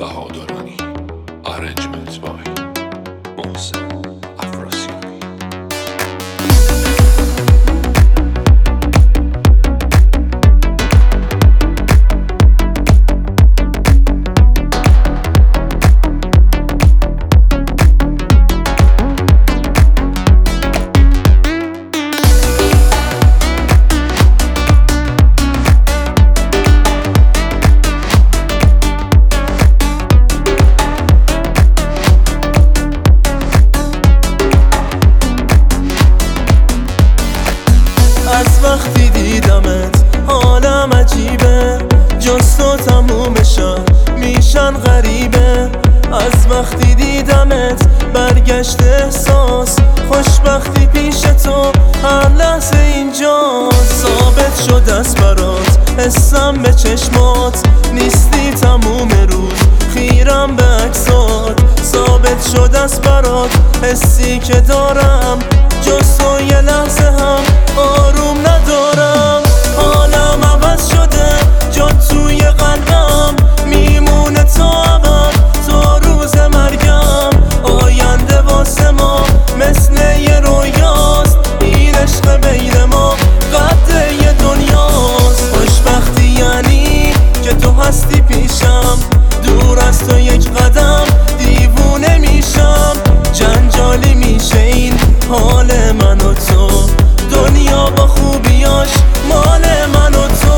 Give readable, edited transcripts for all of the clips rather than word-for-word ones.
بهادرانی. Arrangement by محسن افراسیابی. از وقتی دیدمت حالم عجیبه، جز تو تموم شب میشن غریبه. از وقتی دیدمت برگشت احساس خوشبختی پیش تو هر لحظه اینجا. ثابت شد از برات حسم به چشمات، نیستی تموم روز خیرم به عکسات. ثابت شد از برات حسی که دارم، جز تو یه لحظه هم آروم ندارم. حالم عوض شده جات توی قلبم، میمونه تا ابد تا روز مرگم. آینده واسه ما مثل یه رویاست، این عشق بین ما قد یه دنیاست. خوشبختی یعنی که تو هستی پیشم، دور از تو یک قدم دیوونه میشم. جنجالی میشه این حال من و تو، دنیا با خوبیاش مال من و تو.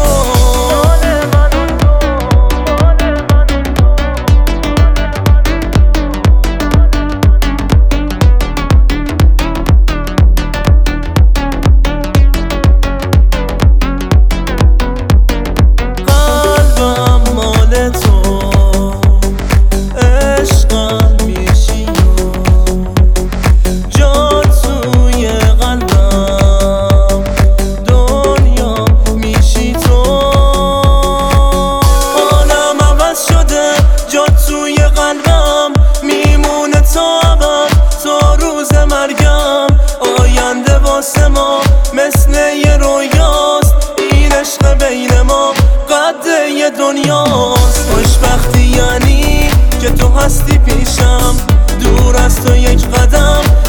قلبم مال تو، عشقم میشی جا توی قلبم، دنیا میشی تو. حالم عوض شده جا توی قلبم، میمونه تا ابد تا روز مرگم. آینده واسه ما مثل یه رویاست، این عشق بین ما قد یه دنیاست. خوشبختی یعنی که تو هستی پیشم، دور از تو یک قدم